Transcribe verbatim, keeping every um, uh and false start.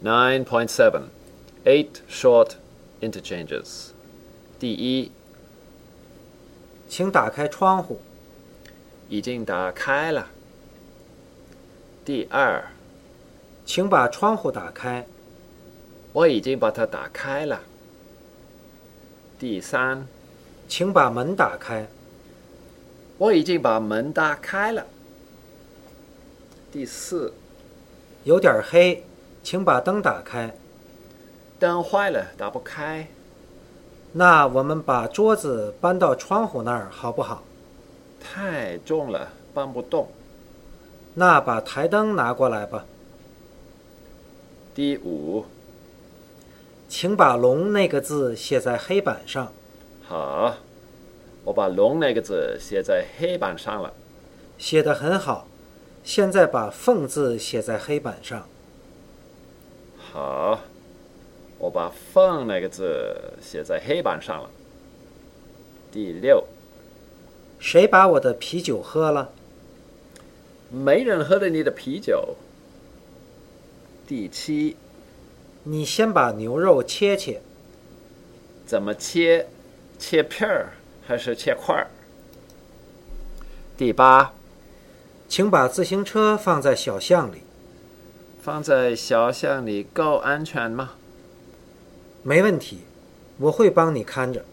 nine point seven. Eight short interchanges. 第一， 请打开窗户。 已经打开了。第二， 请把窗户打开。 我已经把它打开了。第三， 请把门打开。 我已经把门打开了。第四， 有点黑，请把灯打开。 灯坏了，打不开。 那我们把桌子搬到窗户那儿好不好？ 太重了，搬不动。 那把台灯拿过来吧。 第五， 请把龙那个字写在黑板上。 好，我把龙那个字写在黑板上了。 写得很好，现在把凤字写在黑板上。 好，我把凤那个字写在黑板上了。第六， 谁把我的啤酒喝了？ 没人喝了你的啤酒。第七， 你先把牛肉切切。 怎么切？切片儿还是切块儿？第八， 请把自行车放在小巷里。 放在小巷里够安全吗？ 没问题，我会帮你看着。